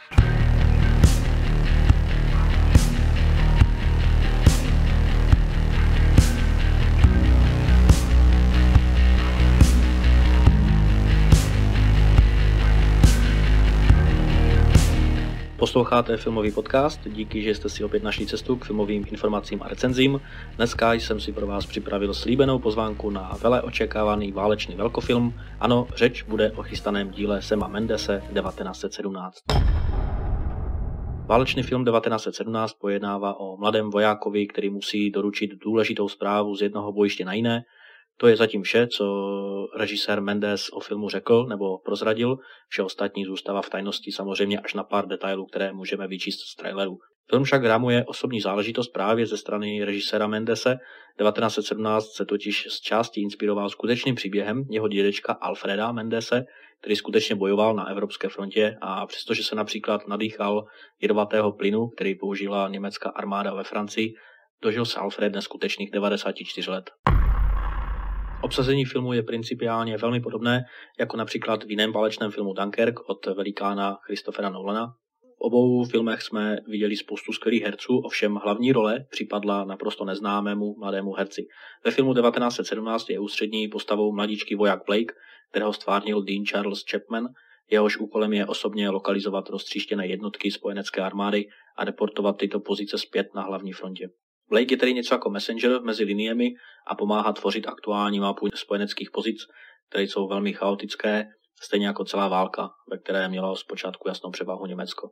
Posloucháte filmový podcast, díky, že jste si opět našli cestu k filmovým informacím a recenzím. Dneska jsem si pro vás připravil slíbenou pozvánku na vele očekávaný válečný velkofilm. Ano, řeč bude o chystaném díle Sama Mendese 1917. Válečný film 1917 pojednává o mladém vojákovi, který musí doručit důležitou zprávu z jednoho bojiště na jiné. To je zatím vše, co režisér Mendes o filmu řekl nebo prozradil. Vše ostatní zůstává v tajnosti, samozřejmě až na pár detailů, které můžeme vyčíst z traileru. Film však rámuje osobní záležitost právě ze strany režiséra Mendese. 1917 se totiž z části inspiroval skutečným příběhem jeho dědečka Alfreda Mendese, který skutečně bojoval na evropské frontě, a přestože se například nadýchal jedovatého plynu, který použila německá armáda ve Francii, dožil se Alfred neskutečných 94 let. Obsazení filmu je principiálně velmi podobné jako například v jiném válečném filmu Dunkirk od velikána Christophera Nolana. V obou filmech jsme viděli spoustu skvělých herců, ovšem hlavní role připadla naprosto neznámému mladému herci. Ve filmu 1917 je ústřední postavou mladíčký voják Blake, kterého stvárnil Dean Charles Chapman. Jehož úkolem je osobně lokalizovat roztříštěné jednotky spojenecké armády a deportovat tyto pozice zpět na hlavní frontě. Blake je tedy něco jako messenger mezi liniemi a pomáhá tvořit aktuální mapu spojeneckých pozic, které jsou velmi chaotické, stejně jako celá válka, ve které mělo zpočátku jasnou převahu Německo.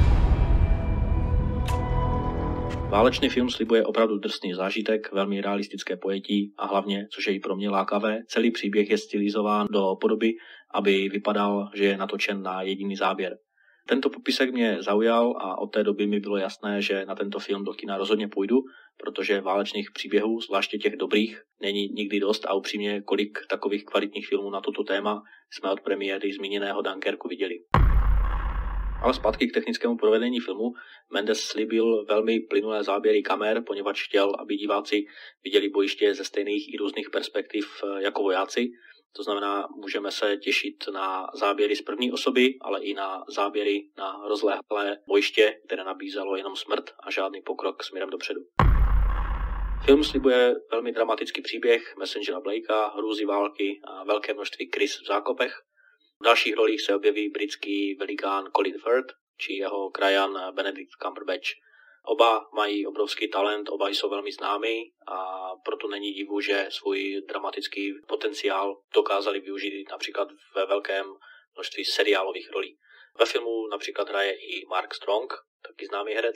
Válečný film slibuje opravdu drsný zážitek, velmi realistické pojetí a hlavně, což je i pro mě lákavé, celý příběh je stylizován do podoby, aby vypadal, že je natočen na jediný záběr. Tento popisek mě zaujal a od té doby mi bylo jasné, že na tento film do kina rozhodně půjdu, protože válečných příběhů, zvláště těch dobrých, není nikdy dost a upřímně, kolik takových kvalitních filmů na toto téma jsme od premiéry zmíněného Dunkerku viděli. Ale zpátky k technickému provedení filmu. Mendes slíbil velmi plynulé záběry kamer, poněvadž chtěl, aby diváci viděli bojiště ze stejných i různých perspektiv jako vojáci. To znamená, můžeme se těšit na záběry z první osoby, ale i na záběry na rozlehlé bojiště, které nabízelo jenom smrt a žádný pokrok směrem dopředu. Film slibuje velmi dramatický příběh messengera Blakea, hrůzy války a velké množství krys v zákopech. V dalších rolích se objeví britský velikán Colin Firth či jeho krajan Benedict Cumberbatch. Oba mají obrovský talent, oba jsou velmi známí a proto není divu, že svůj dramatický potenciál dokázali využít například ve velkém množství seriálových rolí. Ve filmu například hraje i Mark Strong, taky známý herec.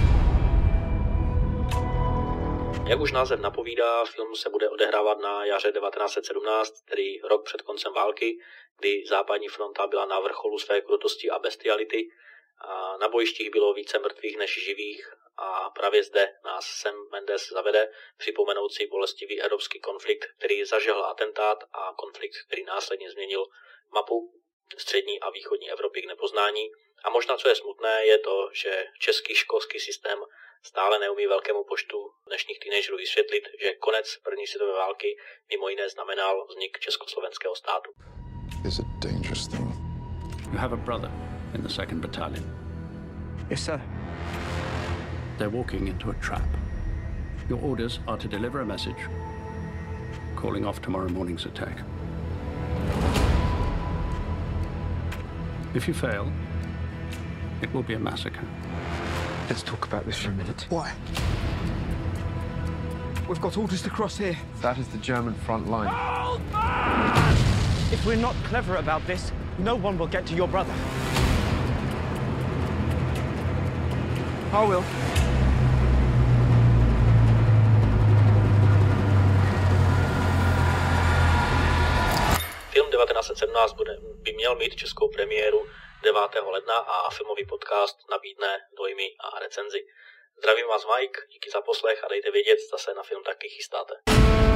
Jak už název napovídá, film se bude odehrávat na jaře 1917, tedy rok před koncem války, kdy západní fronta byla na vrcholu své krutosti a bestiality. A na bojištích bylo více mrtvých než živých a právě zde nás Sam Mendes zavede připomenout si bolestivý evropský konflikt, který zažehl atentát a konflikt, který následně změnil mapu střední a východní Evropy k nepoznání. A možná co je smutné je to, že český školský systém stále neumí velkému počtu dnešních teenagerů vysvětlit, že konec první světové války mimo jiné znamenal vznik československého státu. You have a brother in the 2nd Battalion. Yes, sir. They're walking into a trap. Your orders are to deliver a message calling off tomorrow morning's attack. If you fail, it will be a massacre. Let's talk about this for a minute. Why? We've got orders to cross here. That is the German front line. If we're not clever about this, no one will get to your brother. I will. Film 1917 by měl mít českou premiéru 9. ledna a filmový podcast nabídne dojmy a recenzi. Zdravím vás Mike, díky za poslech a dejte vědět, zda se na film taky chystáte.